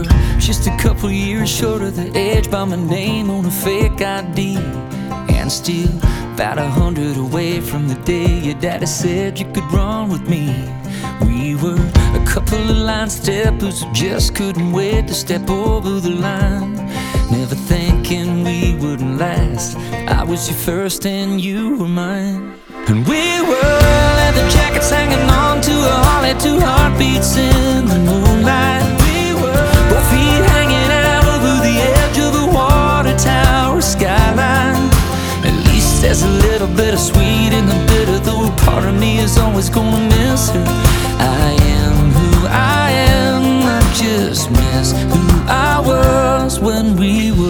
were just a couple years short of the edge by my name on a fake ID, and still about 100 away from the day your daddy said you could run with me. We were a couple of line steppers who just couldn't wait to step over the line, never thinking we wouldn't last. I was your first and you were mine. And we were leather jackets hanging on to a Harley, two heartbeats in the moonlight. We were both feet hanging out over the edge of a water tower skyline. At least there's a little bit of sweet in the bitter, though part of me is always gonna miss her. I am who I am, I just miss who I was when we were.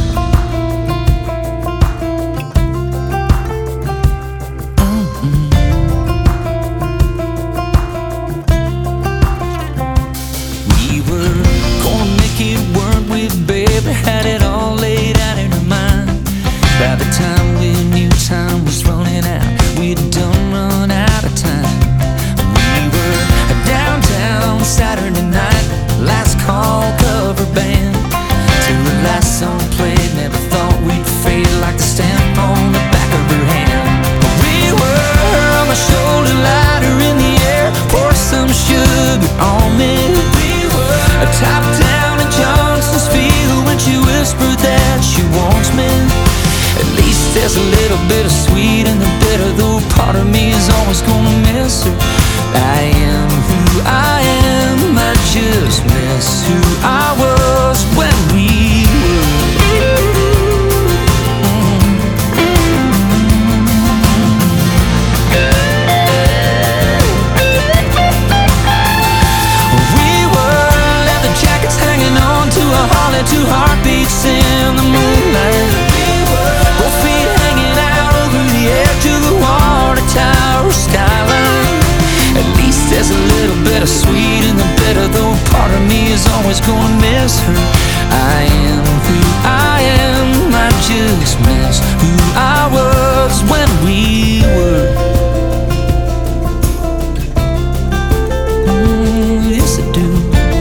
Had it all laid out in her mind. By the time we knew time was running out, we'd done run out of time. We were a downtown Saturday night, last call cover band, till the last song played. Never thought we'd fade like the stamp on the back of her hand. We were on my shoulder, lighter in the air, pour some sugar on me. We were a top down in Johnson's Field when she whispered that she wants me. At least there's a little bit of sweet in the bitter, though part of me is always gonna miss her. I am who I am, I just miss who I was when we two heartbeats in the moonlight. We were both feet hanging out over the edge of the water tower skyline. At least there's a little bit of sweet in the bitter, though part of me is always gonna miss her. I am who I am, I just miss who I was when we were. Yes, I do.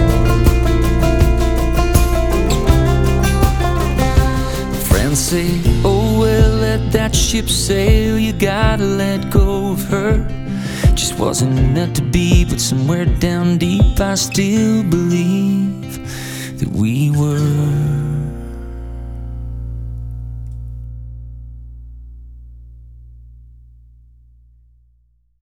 Say, oh well, let that ship sail, you gotta let go of her. Just wasn't meant to be, but somewhere down deep I still believe that we were